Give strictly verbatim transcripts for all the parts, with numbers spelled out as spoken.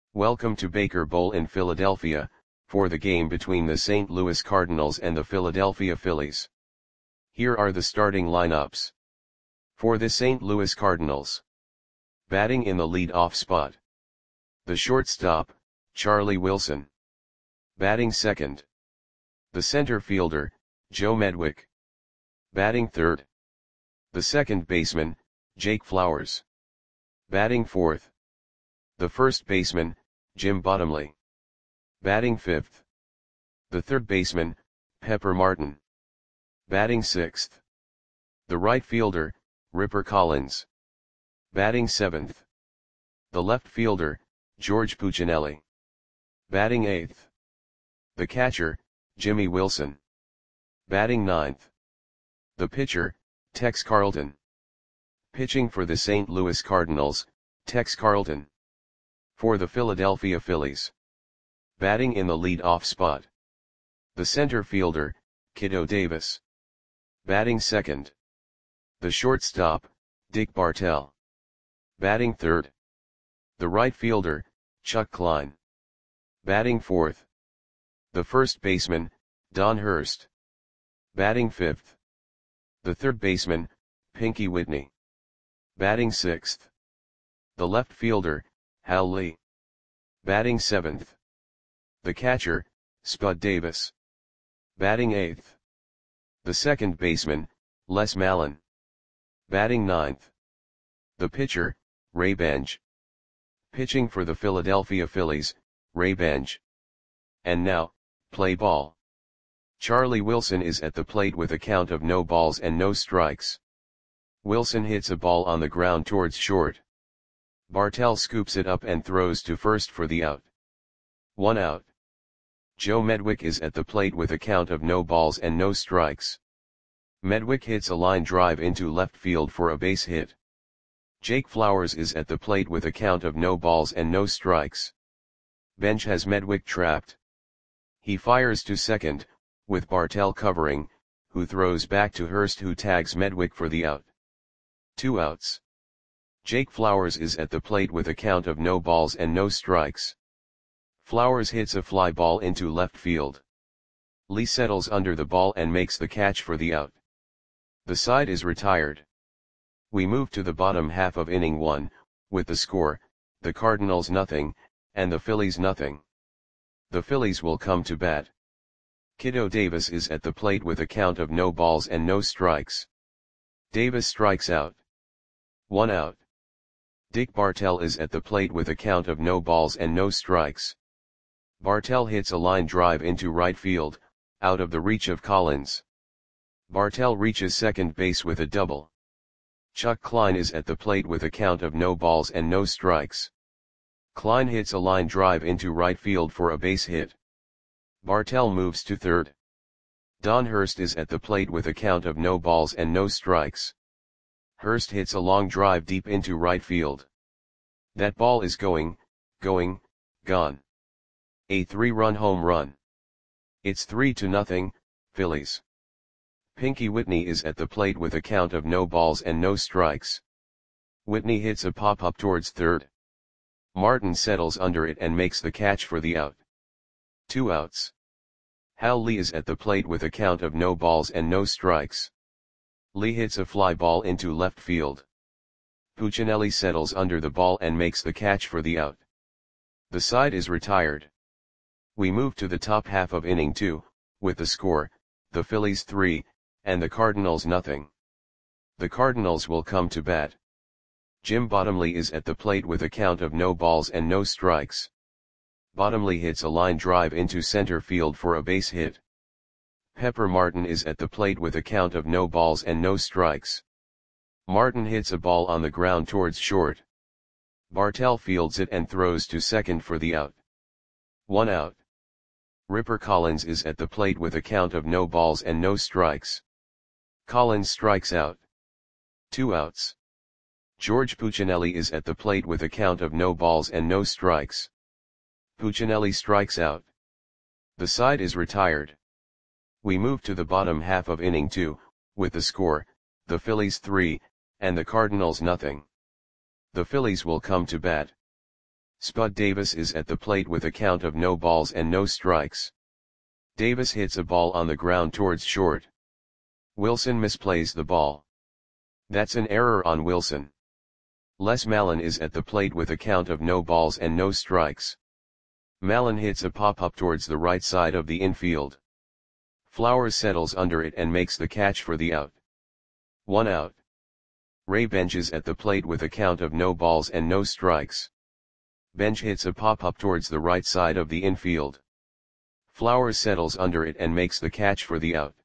Welcome to Baker Bowl in Philadelphia, for the game between the Saint Louis Cardinals and the Philadelphia Phillies. Here are the starting lineups. For the Saint Louis Cardinals. Batting in the lead-off spot. The shortstop, Charlie Wilson. Batting second. The center fielder, Joe Medwick. Batting third. The second baseman, Jake Flowers. Batting fourth. The first baseman, Jim Bottomley. Batting fifth. The third baseman, Pepper Martin. Batting sixth. The right fielder, Ripper Collins. Batting seventh. The left fielder, George Puccinelli. Batting eighth. The catcher, Jimmy Wilson. Batting ninth. The pitcher, Tex Carlton. Pitching for the Saint Louis Cardinals, Tex Carlton. For the Philadelphia Phillies. Batting in the lead-off spot. The center fielder, Kiddo Davis. Batting second. The shortstop, Dick Bartell. Batting third. The right fielder, Chuck Klein. Batting fourth. The first baseman, Don Hurst. Batting fifth. The third baseman, Pinky Whitney. Batting sixth. The left fielder, Hal Lee. Batting seventh. The catcher, Spud Davis. Batting eighth. The second baseman, Les Mallon. Batting ninth. The pitcher, Ray Benj. Pitching for the Philadelphia Phillies, Ray Benj. And now, play ball. Charlie Wilson is at the plate with a count of no balls and no strikes. Wilson hits a ball on the ground towards short. Bartell scoops it up and throws to first for the out. One out. Joe Medwick is at the plate with a count of no balls and no strikes. Medwick hits a line drive into left field for a base hit. Jake Flowers is at the plate with a count of no balls and no strikes. Bench has Medwick trapped. He fires to second, with Bartell covering, who throws back to Hurst, who tags Medwick for the out. Two outs. Jake Flowers is at the plate with a count of no balls and no strikes. Flowers hits a fly ball into left field. Lee settles under the ball and makes the catch for the out. The side is retired. We move to the bottom half of inning one, with the score, the Cardinals nothing, and the Phillies nothing. The Phillies will come to bat. Kiddo Davis is at the plate with a count of no balls and no strikes. Davis strikes out. One out. Dick Bartell is at the plate with a count of no balls and no strikes. Bartell hits a line drive into right field, out of the reach of Collins. Bartell reaches second base with a double. Chuck Klein is at the plate with a count of no balls and no strikes. Klein hits a line drive into right field for a base hit. Bartell moves to third. Don Hurst is at the plate with a count of no balls and no strikes. Hurst hits a long drive deep into right field. That ball is going, going, gone. A three-run home run. It's three to nothing, Phillies. Pinky Whitney is at the plate with a count of no balls and no strikes. Whitney hits a pop-up towards third. Martin settles under it and makes the catch for the out. Two outs. Hal Lee is at the plate with a count of no balls and no strikes. Lee hits a fly ball into left field. Puccinelli settles under the ball and makes the catch for the out. The side is retired. We move to the top half of inning two, with the score, the Phillies three, and the Cardinals nothing. The Cardinals will come to bat. Jim Bottomley is at the plate with a count of no balls and no strikes. Bottomley hits a line drive into center field for a base hit. Pepper Martin is at the plate with a count of no balls and no strikes. Martin hits a ball on the ground towards short. Bartell fields it and throws to second for the out. One out. Ripper Collins is at the plate with a count of no balls and no strikes. Collins strikes out. Two outs. George Puccinelli is at the plate with a count of no balls and no strikes. Puccinelli strikes out. The side is retired. We move to the bottom half of inning two, with the score, the Phillies three, and the Cardinals nothing. The Phillies will come to bat. Spud Davis is at the plate with a count of no balls and no strikes. Davis hits a ball on the ground towards short. Wilson misplays the ball. That's an error on Wilson. Les Mallon is at the plate with a count of no balls and no strikes. Mallon hits a pop-up towards the right side of the infield. Flowers settles under it and makes the catch for the out. One out. Ray Bench is at the plate with a count of no balls and no strikes. Bench hits a pop-up towards the right side of the infield. Flowers settles under it and makes the catch for the out.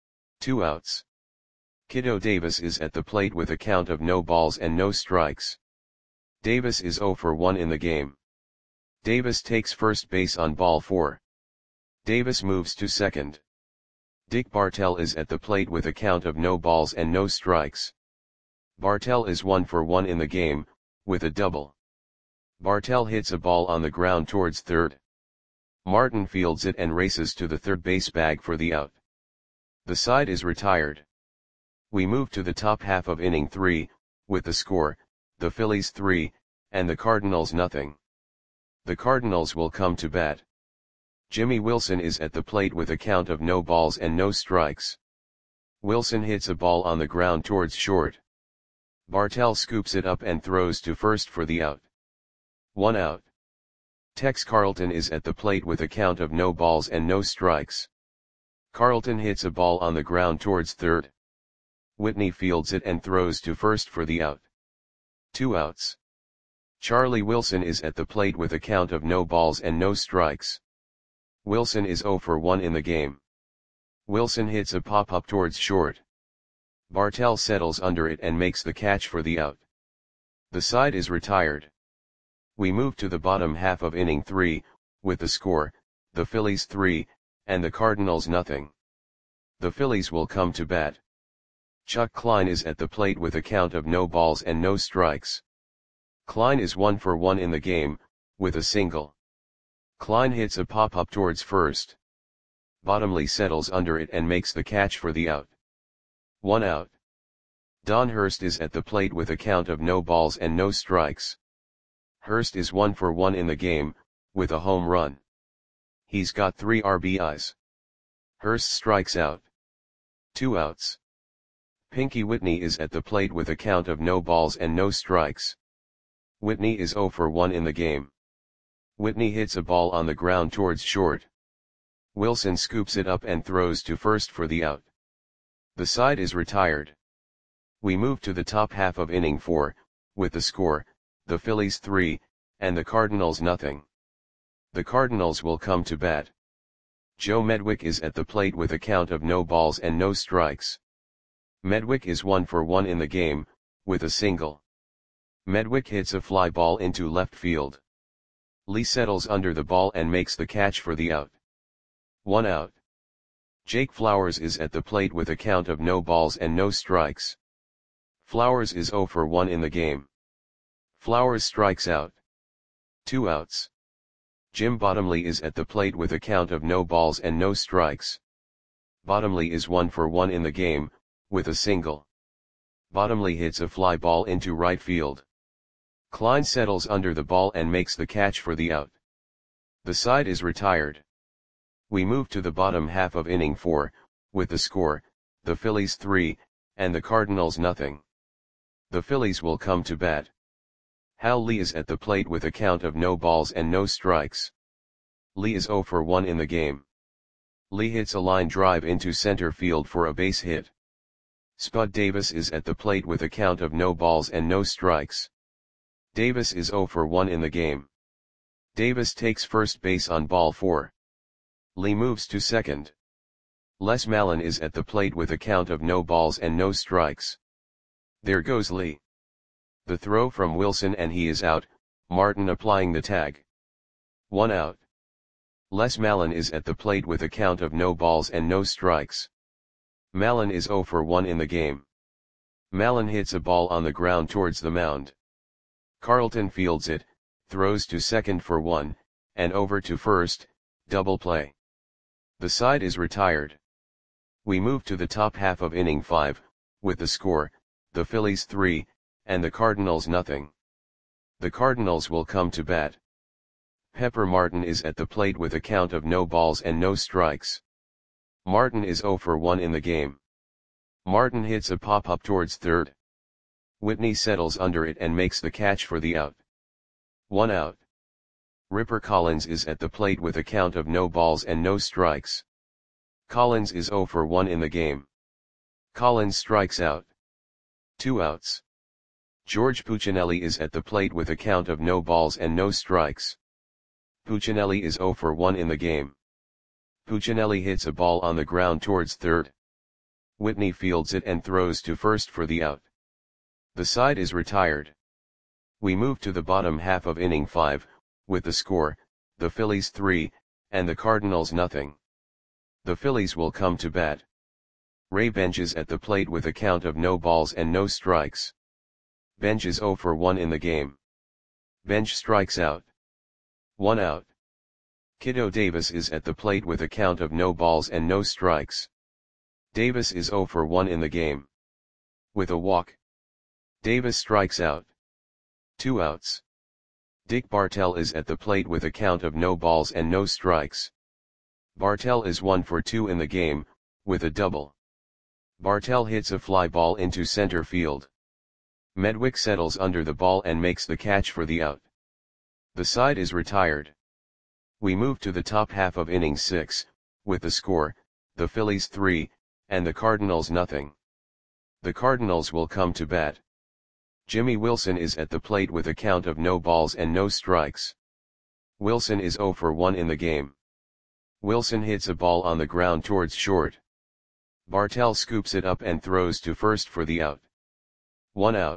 Two outs. Kiddo Davis is at the plate with a count of no balls and no strikes. Davis is zero for one in the game. Davis takes first base on ball four. Davis moves to second. Dick Bartell is at the plate with a count of no balls and no strikes. Bartell is one for one in the game, with a double. Bartell hits a ball on the ground towards third. Martin fields it and races to the third base bag for the out. The side is retired. We move to the top half of inning three, with the score, the Phillies three, and the Cardinals nothing. The Cardinals will come to bat. Jimmy Wilson is at the plate with a count of no balls and no strikes. Wilson hits a ball on the ground towards short. Bartell scoops it up and throws to first for the out. One out. Tex Carlton is at the plate with a count of no balls and no strikes. Carlton hits a ball on the ground towards third. Whitney fields it and throws to first for the out. Two outs. Charlie Wilson is at the plate with a count of no balls and no strikes. Wilson is zero for one in the game. Wilson hits a pop-up towards short. Bartell settles under it and makes the catch for the out. The side is retired. We move to the bottom half of inning three, with the score, the Phillies three, and the Cardinals nothing. The Phillies will come to bat. Chuck Klein is at the plate with a count of no balls and no strikes. Klein is one for one in the game, with a single. Klein hits a pop-up towards first. Bottomley settles under it and makes the catch for the out. One out. Don Hurst is at the plate with a count of no balls and no strikes. Hurst is one for one in the game, with a home run. He's got three R B Is. Hurst strikes out. Two outs. Pinky Whitney is at the plate with a count of no balls and no strikes. Whitney is zero for one in the game. Whitney hits a ball on the ground towards short. Wilson scoops it up and throws to first for the out. The side is retired. We move to the top half of inning four, with the score, the Phillies three, and the Cardinals nothing. The Cardinals will come to bat. Joe Medwick is at the plate with a count of no balls and no strikes. Medwick is one for one in the game, with a single. Medwick hits a fly ball into left field. Lee settles under the ball and makes the catch for the out. One out. Jake Flowers is at the plate with a count of no balls and no strikes. Flowers is zero for one in the game. Flowers strikes out. Two outs. Jim Bottomley is at the plate with a count of no balls and no strikes. Bottomley is one for one in the game, with a single. Bottomley hits a fly ball into right field. Klein settles under the ball and makes the catch for the out. The side is retired. We move to the bottom half of inning four, with the score, the Phillies three, and the Cardinals nothing. The Phillies will come to bat. Hal Lee is at the plate with a count of no balls and no strikes. Lee is zero for one in the game. Lee hits a line drive into center field for a base hit. Spud Davis is at the plate with a count of no balls and no strikes. Davis is zero for one in the game. Davis takes first base on ball four. Lee moves to second. Les Mallon is at the plate with a count of no balls and no strikes. There goes Lee. The throw from Wilson and he is out, Martin applying the tag. One out. Les Mallon is at the plate with a count of no balls and no strikes. Mallon is zero for one in the game. Mallon hits a ball on the ground towards the mound. Carlton fields it, throws to second for one, and over to first, double play. The side is retired. We move to the top half of inning five, with the score, the Phillies three, and the Cardinals nothing. The Cardinals will come to bat. Pepper Martin is at the plate with a count of no balls and no strikes. Martin is zero for one in the game. Martin hits a pop-up towards third. Whitney settles under it and makes the catch for the out. One out. Ripper Collins is at the plate with a count of no balls and no strikes. Collins is zero for one in the game. Collins strikes out. Two outs. George Puccinelli is at the plate with a count of no balls and no strikes. Puccinelli is zero for one in the game. Puccinelli hits a ball on the ground towards third. Whitney fields it and throws to first for the out. The side is retired. We move to the bottom half of inning five, with the score, the Phillies three, and the Cardinals nothing. The Phillies will come to bat. Ray Bench is at the plate with a count of no balls and no strikes. Bench is zero for one in the game. Bench strikes out. One out. Kiddo Davis is at the plate with a count of no balls and no strikes. Davis is zero for one in the game. With a walk. Davis strikes out. Two outs. Dick Bartell is at the plate with a count of no balls and no strikes. Bartell is one for two in the game, with a double. Bartell hits a fly ball into center field. Medwick settles under the ball and makes the catch for the out. The side is retired. We move to the top half of inning six, with the score, the Phillies three, and the Cardinals nothing. The Cardinals will come to bat. Jimmy Wilson is at the plate with a count of no balls and no strikes. Wilson is zero for one in the game. Wilson hits a ball on the ground towards short. Bartell scoops it up and throws to first for the out. One out.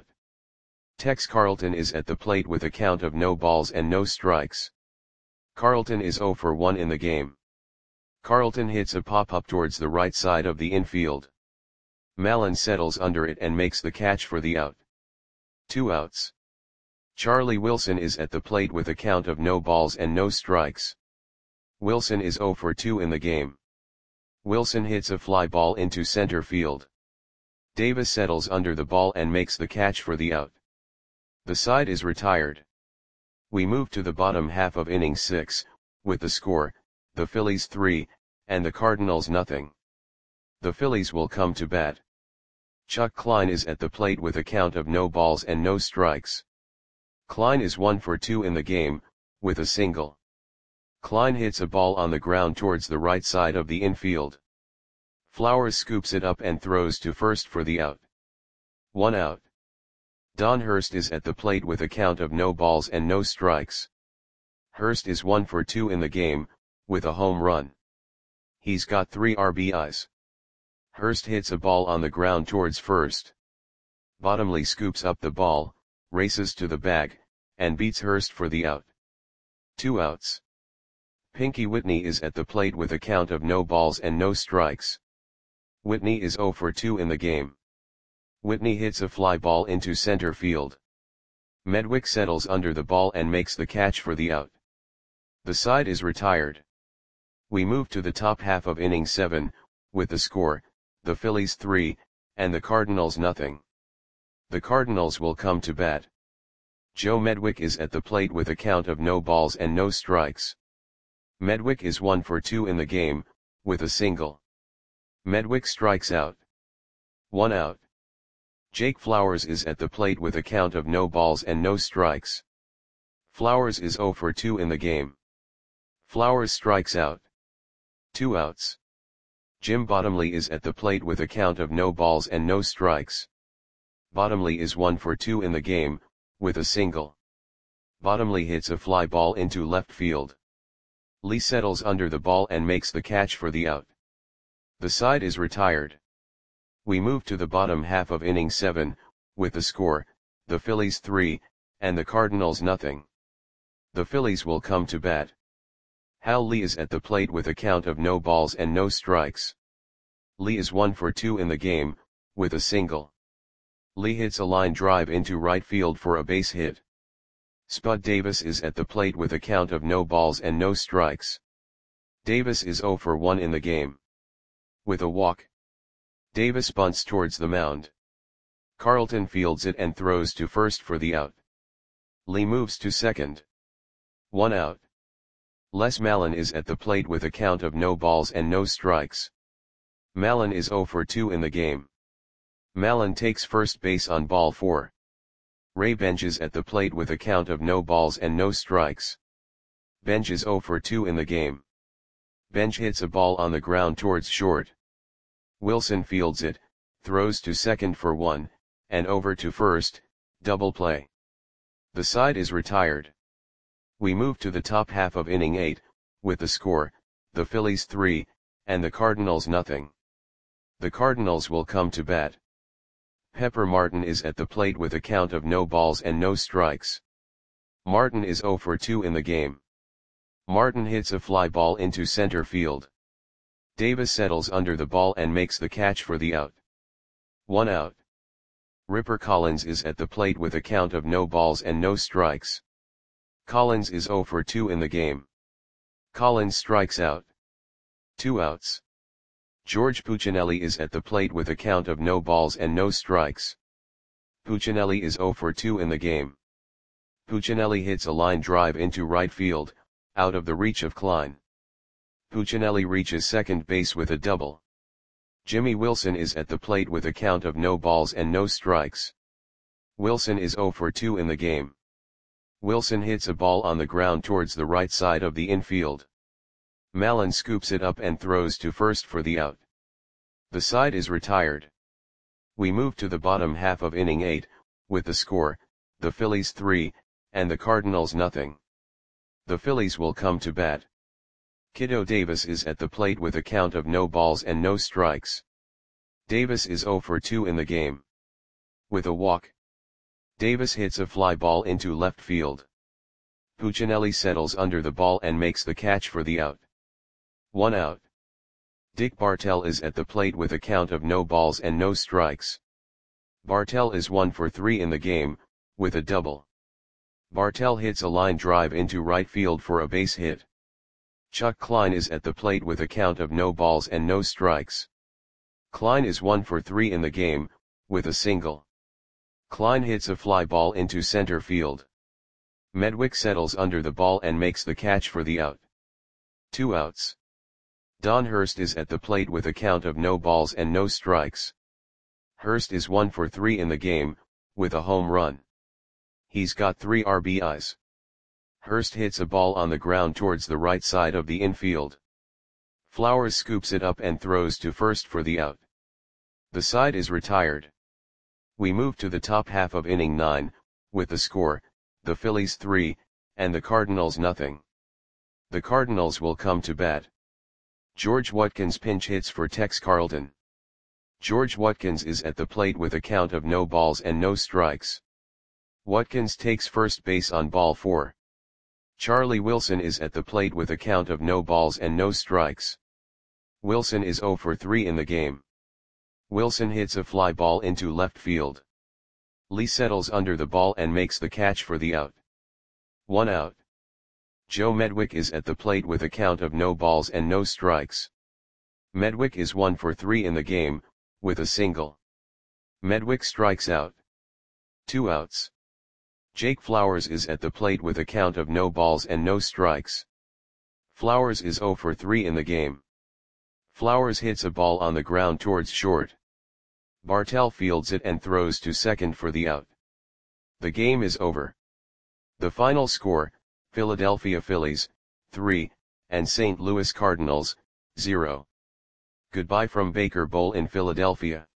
Tex Carlton is at the plate with a count of no balls and no strikes. Carlton is zero for one in the game. Carlton hits a pop-up towards the right side of the infield. Mallon settles under it and makes the catch for the out. Two outs. Charlie Wilson is at the plate with a count of no balls and no strikes. Wilson is zero for two in the game. Wilson hits a fly ball into center field. Davis settles under the ball and makes the catch for the out. The side is retired. We move to the bottom half of inning six, with the score, the Phillies three, and the Cardinals nothing. The Phillies will come to bat. Chuck Klein is at the plate with a count of no balls and no strikes. Klein is one for two in the game, with a single. Klein hits a ball on the ground towards the right side of the infield. Flowers scoops it up and throws to first for the out. One out. Don Hurst is at the plate with a count of no balls and no strikes. Hurst is one for two in the game, with a home run. He's got three R B Is. Hurst hits a ball on the ground towards first. Bottomley scoops up the ball, races to the bag, and beats Hurst for the out. Two outs. Pinky Whitney is at the plate with a count of no balls and no strikes. Whitney is zero for two in the game. Whitney hits a fly ball into center field. Medwick settles under the ball and makes the catch for the out. The side is retired. We move to the top half of inning seven, with the score, the Phillies three, and the Cardinals nothing. The Cardinals will come to bat. Joe Medwick is at the plate with a count of no balls and no strikes. Medwick is one for two in the game, with a single. Medwick strikes out. One out. Jake Flowers is at the plate with a count of no balls and no strikes. Flowers is zero for two in the game. Flowers strikes out. Two outs. Jim Bottomley is at the plate with a count of no balls and no strikes. Bottomley is one for two in the game, with a single. Bottomley hits a fly ball into left field. Lee settles under the ball and makes the catch for the out. The side is retired. We move to the bottom half of inning seven, with the score, the Phillies three, and the Cardinals nothing. The Phillies will come to bat. Hal Lee is at the plate with a count of no balls and no strikes. Lee is one for two in the game, with a single. Lee hits a line drive into right field for a base hit. Spud Davis is at the plate with a count of no balls and no strikes. Davis is zero for one in the game. With a walk. Davis bunts towards the mound. Carlton fields it and throws to first for the out. Lee moves to second. One out. Les Mallon is at the plate with a count of no balls and no strikes. Mallon is zero for two in the game. Mallon takes first base on ball four. Ray Benj is at the plate with a count of no balls and no strikes. Benj is zero for two in the game. Benj hits a ball on the ground towards short. Wilson fields it, throws to second for one, and over to first, double play. The side is retired. We move to the top half of inning eight, with the score, the Phillies three, and the Cardinals nothing. The Cardinals will come to bat. Pepper Martin is at the plate with a count of no balls and no strikes. Martin is zero for two in the game. Martin hits a fly ball into center field. Davis settles under the ball and makes the catch for the out. One out. Ripper Collins is at the plate with a count of no balls and no strikes. Collins is zero for two in the game. Collins strikes out. Two outs. George Puccinelli is at the plate with a count of no balls and no strikes. Puccinelli is zero for two in the game. Puccinelli hits a line drive into right field, out of the reach of Klein. Puccinelli reaches second base with a double. Jimmy Wilson is at the plate with a count of no balls and no strikes. Wilson is zero for two in the game. Wilson hits a ball on the ground towards the right side of the infield. Mallon scoops it up and throws to first for the out. The side is retired. We move to the bottom half of inning eight, with the score, the Phillies three, and the Cardinals nothing. The Phillies will come to bat. Kiddo Davis is at the plate with a count of no balls and no strikes. Davis is zero for two in the game. With a walk, Davis hits a fly ball into left field. Puccinelli settles under the ball and makes the catch for the out. One out. Dick Bartell is at the plate with a count of no balls and no strikes. Bartell is one for three in the game, with a double. Bartell hits a line drive into right field for a base hit. Chuck Klein is at the plate with a count of no balls and no strikes. Klein is one for three in the game, with a single. Klein hits a fly ball into center field. Medwick settles under the ball and makes the catch for the out. Two outs. Don Hurst is at the plate with a count of no balls and no strikes. Hurst is one for three in the game, with a home run. He's got three R B Is. Hurst hits a ball on the ground towards the right side of the infield. Flowers scoops it up and throws to first for the out. The side is retired. We move to the top half of inning nine, with the score, the Phillies three, and the Cardinals nothing. The Cardinals will come to bat. George Watkins pinch hits for Tex Carlton. George Watkins is at the plate with a count of no balls and no strikes. Watkins takes first base on ball four. Charlie Wilson is at the plate with a count of no balls and no strikes. Wilson is zero for three in the game. Wilson hits a fly ball into left field. Lee settles under the ball and makes the catch for the out. One out. Joe Medwick is at the plate with a count of no balls and no strikes. Medwick is one for three in the game, with a single. Medwick strikes out. Two outs. Jake Flowers is at the plate with a count of no balls and no strikes. Flowers is zero for three in the game. Flowers hits a ball on the ground towards short. Bartell fields it and throws to second for the out. The game is over. The final score, Philadelphia Phillies, three, and Saint Louis Cardinals, zero. Goodbye from Baker Bowl in Philadelphia.